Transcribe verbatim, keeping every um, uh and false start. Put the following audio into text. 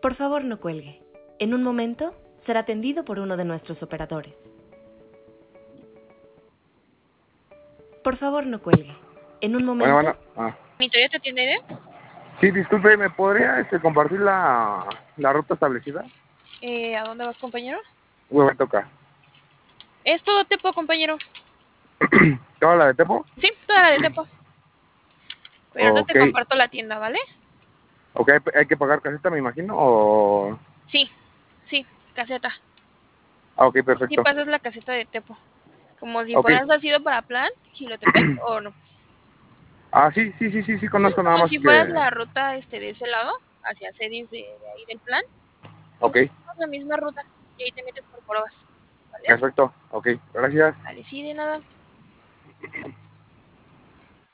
Por favor, no cuelgue. En un momento será atendido por uno de nuestros operadores. Por favor, no cuelgue. En un momento... Bueno, bueno. Ah. ¿Monitoría te atiende? Sí, disculpe, ¿me podría este, compartir la, la ruta establecida? Eh, ¿A dónde vas, compañero? Uy, me toca. Es todo Tepo, compañero. ¿Toda la de Tepo? Sí, toda la de Tepo. Pero no te Ok. comparto la tienda, ¿vale? Ok, hay, hay que pagar caseta, me imagino, o... Sí, sí, caseta. Ah, ok, Sí perfecto. pasas la caseta de Tepo. Como si Ok. fueras nacido para Plan, Gilotepec o no. Ah, sí, sí, sí, sí, sí, conozco nada Como más si fueras que... la ruta este de ese lado, hacia Cedis de, de ahí del Plan. Ok, Es la misma ruta. Y ahí te metes por Porobas. ¿Vale? perfecto. Ok, gracias. Vale, sí, de nada.